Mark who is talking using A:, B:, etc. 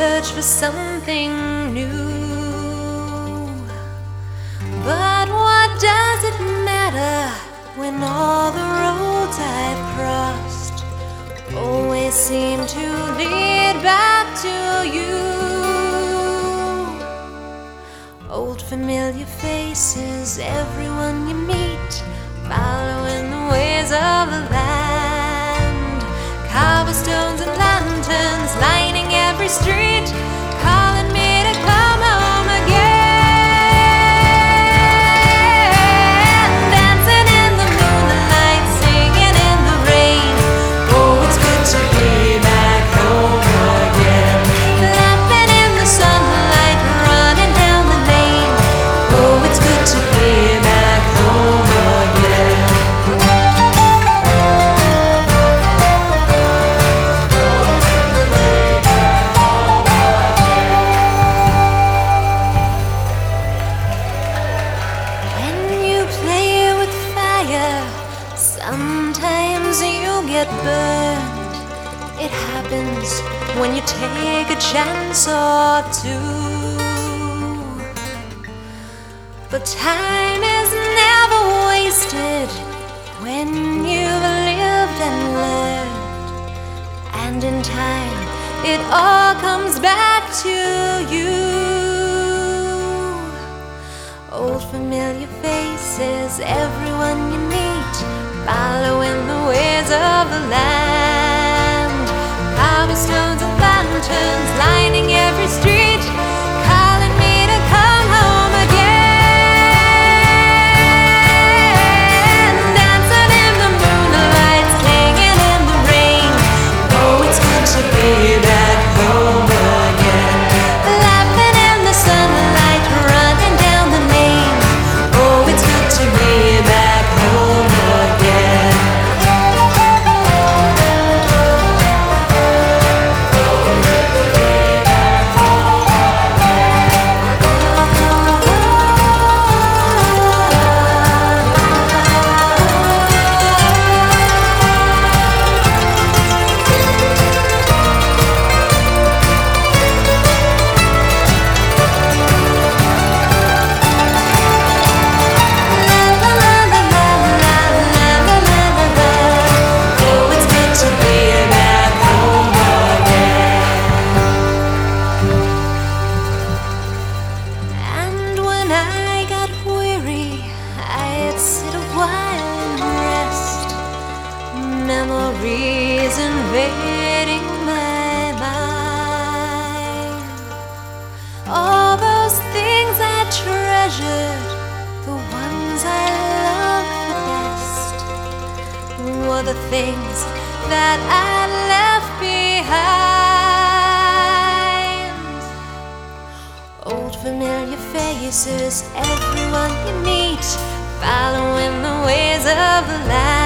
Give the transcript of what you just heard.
A: search for something new. But what does it matter when all the roads I've crossed always seem to lead back to you? Old familiar faces, everyone you meet, following the ways of the land. Cobblestones and lanterns lining every street, calling me to come home again. Dancing in the moonlight, singing in the rain. Oh, it's good to be back home again. Laughing in the sunlight, running down the lane. Oh, it's good to be back home again. Sometimes you get burned. It happens when you take a chance or two. But time is never wasted when you've lived and learned. And in time, it all comes back to you. Old familiar faces, everyone you meet, following the ways of the land. Cobblestones and lanterns lining every street, calling me to come home again. Dancing in the moonlight, singing in the rain. Oh, it's good to be back home again. Laughing in the sunlight, running down the lane. Oh, it's good to be back home again. Memories invading my mind. All those things I treasured, the ones I loved the best, were the things that I left behind. Old familiar faces, everyone you meet, following the ways of the land.